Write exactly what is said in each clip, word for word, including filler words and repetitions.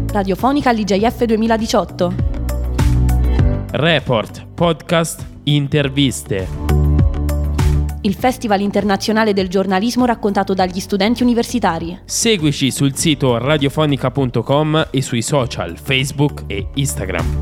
Radiofonica all'I J F duemiladiciotto. Report, podcast, interviste. Il Festival internazionale del giornalismo raccontato dagli studenti universitari. Seguici sul sito radiofonica punto com e sui social Facebook e Instagram.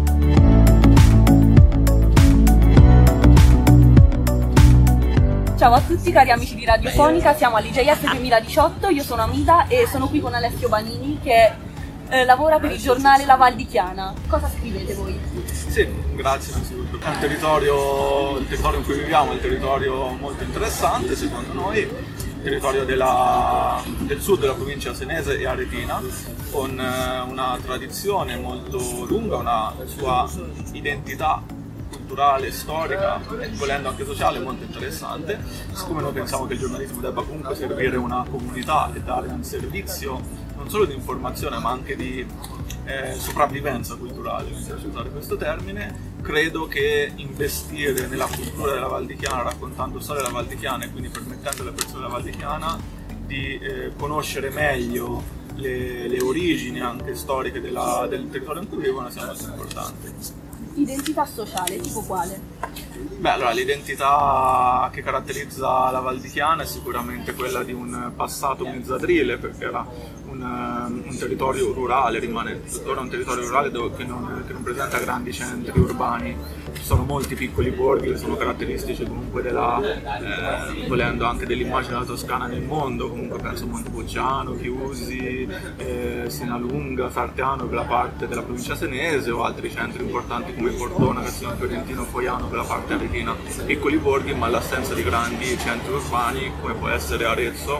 Ciao a tutti cari amici di Radiofonica, siamo all'I J F duemiladiciotto, io sono Amida e sono qui con Alessio Banini che eh, lavora per il giornale La Val di Chiana. Cosa scrivete voi? Sì, grazie innanzitutto. È un territorio, il territorio in cui viviamo è un territorio molto interessante secondo noi, il territorio della, del sud della provincia senese e aretina, con eh, una tradizione molto lunga, una sua identità culturale, storica e volendo anche sociale molto interessante. Siccome noi pensiamo che il giornalismo debba comunque servire una comunità e dare un servizio non solo di informazione ma anche di eh, sopravvivenza culturale, mi piace usare questo termine, credo che investire nella cultura della Val di Chiana, raccontando storia della Val di Chiana e quindi permettendo alle persone della Val di Chiana di eh, conoscere meglio le, le origini anche storiche della, del territorio in cui vivono sia molto importante. Identità sociale, tipo quale? Beh, allora l'identità che caratterizza la Val di Chiana è sicuramente quella di un passato mezzadrile, perché era un, un territorio rurale, rimane tuttora un territorio rurale dove, che, non, che non presenta grandi centri urbani. Ci sono molti piccoli borghi che sono caratteristici comunque della, eh, volendo anche dell'immagine della Toscana nel mondo, comunque penso a Montepulciano, Chiusi, eh, Sinalunga, Sarteano per la parte della provincia senese o altri centri importanti come Cortona, Castiglione Fiorentino, Foiano per la parte aretina, piccoli borghi ma l'assenza di grandi centri urbani come può essere Arezzo,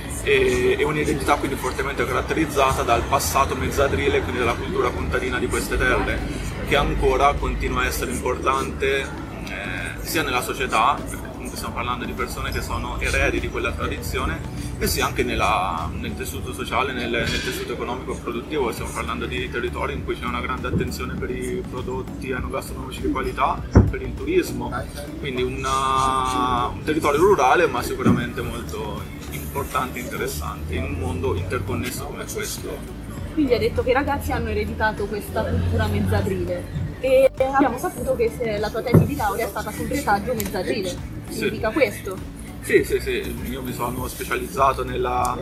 e, e un'identità quindi fortemente caratterizzata dal passato mezzadrile, quindi dalla cultura contadina di queste terre, che ancora continua a essere importante eh, sia nella società, perché comunque stiamo parlando di persone che sono eredi di quella tradizione, e sia anche nella, nel tessuto sociale, nel, nel tessuto economico e produttivo. Stiamo parlando di territori in cui c'è una grande attenzione per i prodotti enogastronomici di qualità, per il turismo, quindi una, un territorio rurale ma sicuramente molto importante e interessante in un mondo interconnesso come questo. Quindi hai detto che i ragazzi hanno ereditato questa cultura mezzadrile e abbiamo saputo che se la tua tesi di laurea è stata sul retaggio mezzadrile. Significa sì. Questo? Sì, sì, sì. Io mi sono specializzato nella,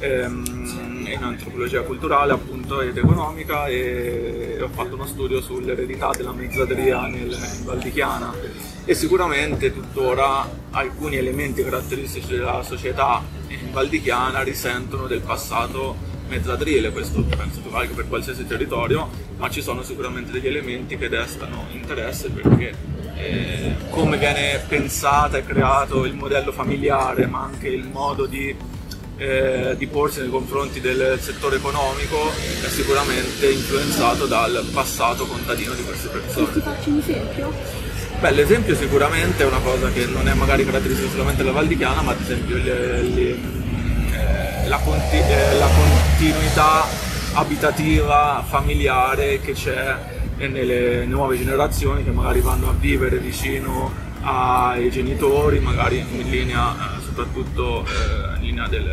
ehm, in antropologia culturale appunto ed economica e ho fatto uno studio sull'eredità della mezzadria nel Val di Chiana e sicuramente tuttora alcuni elementi caratteristici della società in Val di Chiana risentono del passato mezzadrile. Questo penso che valga per qualsiasi territorio, ma ci sono sicuramente degli elementi che destano interesse perché eh, come viene pensata e creato il modello familiare, ma anche il modo di, eh, di porsi nei confronti del settore economico è sicuramente influenzato dal passato contadino di queste persone. E ti faccio un esempio? Beh, l'esempio sicuramente è una cosa che non è magari caratteristica solamente della Val di Chiana, ma ad esempio le, le, La, conti- eh, la continuità abitativa familiare che c'è nelle nuove generazioni che magari vanno a vivere vicino ai genitori, magari in linea eh, soprattutto eh, in linea del,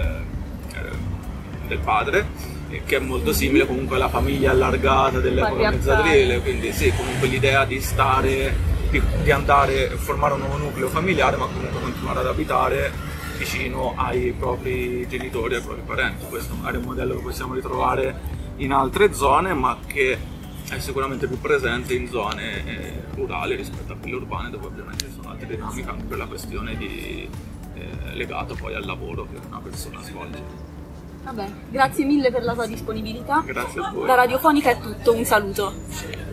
eh, del padre, eh, che è molto simile comunque alla famiglia allargata dell'epoca mezzadrile, quindi sì, comunque l'idea di stare, di, di andare a formare un nuovo nucleo familiare ma comunque continuare ad abitare vicino ai propri genitori e ai propri parenti. Questo magari è un modello che possiamo ritrovare in altre zone, ma che è sicuramente più presente in zone eh, rurali rispetto a quelle urbane, dove ovviamente ci sono altre dinamiche anche per la questione di, eh, legata poi al lavoro che una persona svolge. Vabbè, grazie mille per la tua disponibilità. Grazie a voi. Da Radiofonica è tutto, un saluto.